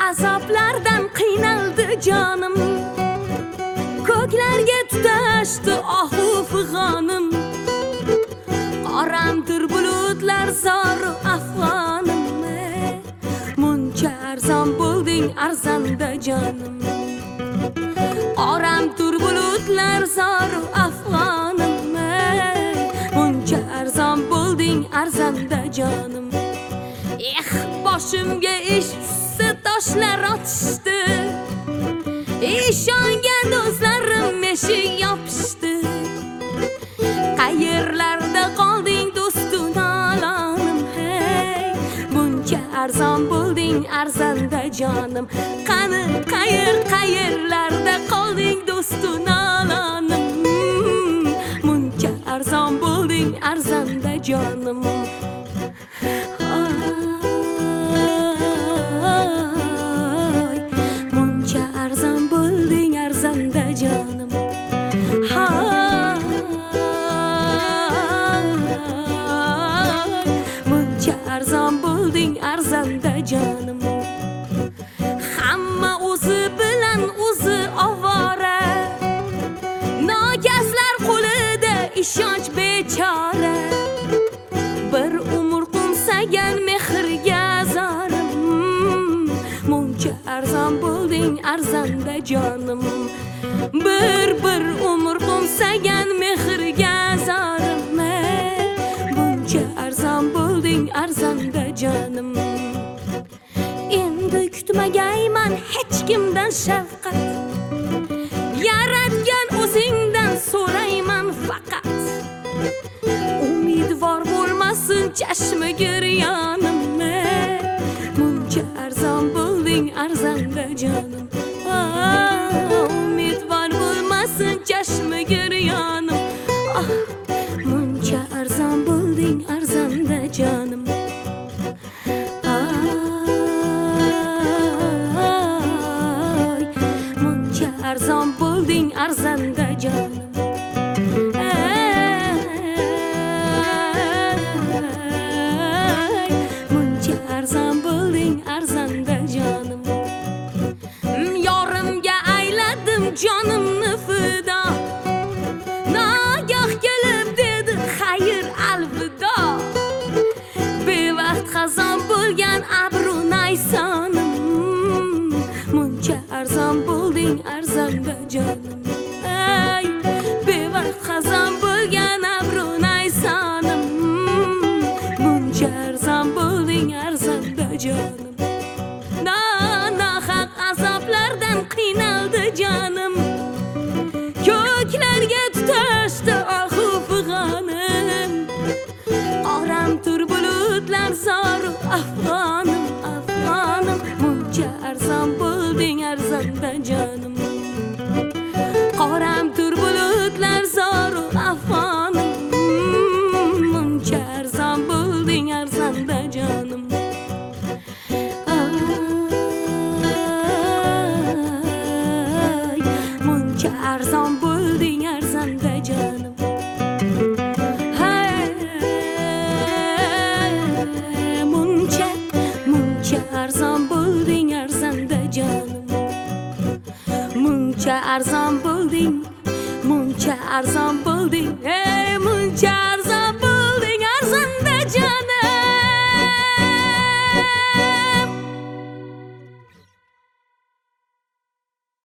azoblardan qiynaldi jonim, ko'klarga tutashdi ohu fig'onim. Qoramtir bulutlar zoru afg'onim, muncha arzon bo'lding arzanda jonim. Qoramtir bulutlar zoru afg'onim, muncha arzon bo'lding arzanda jonim. Boshimga ish tushsa toshlar otishdi, ishongan do'stlarim eshik yopishdi. Qayerlarda qolding do'stu nolonim, hey, buncha arzon bo'lding arzanda jonim. Qani qayerlarda qolding do'stu nolonim, buncha arzon bo'lding arzanda jonim. Muncha arzon bo'lding arzanda jonim. Muncha arzon bo'lding arzanda jonim. Hamma o'zi bilan o'zi ovora, nokaslar qo'lida ishonch bechora. Bir umr qo'msagan mehrga zorim, muncha arzon bo'lding arzanda jonim. Bir umr qo'msagan mehrga zorim, muncha arzon bo'lding arzanda jonim. Endi kutmagayman hech kimdan shafqat, yaratgan o'zingdan so'rayman faqat. Umidvor bo'lmasin chashma giryonim, muncha arzon bo'lding arzanda jonim. Umidvor bo'lmasin chashma giryonim, muncha arzon bo'lding arzanda jonim. Muncha arzon bo'lding arzanda jonim. Muncha arzon bo'lding arzanda jonim. Yorimga ayladim jonimni fido, nagoh kelib dedi xayr alvido. Bevaqt xazon bo'lgan abru naysonim, muncha arzon bo'lding arzanda jonim. Ay, bevaqt xazon bo'lgan abru naysonim, muncha arzon bo'lding arzanda jonim. Nohaq azoblardan qiynaldi jonim, ko'klarga tutashdi ohu fig'onim. Qoramtir bulutlar zoru afg'onim, muncha arzon bo'lding arzanda jonim. Qoramtir bulutlar zoru afg'onim, muncha arzon bo'lding arzanda jonim. Muncha arzon bo'lding arzanda jonim. Muncha arzon bo'lding arzanda jonim. Muncha arzon bo'lding, muncha arzon bo'lding.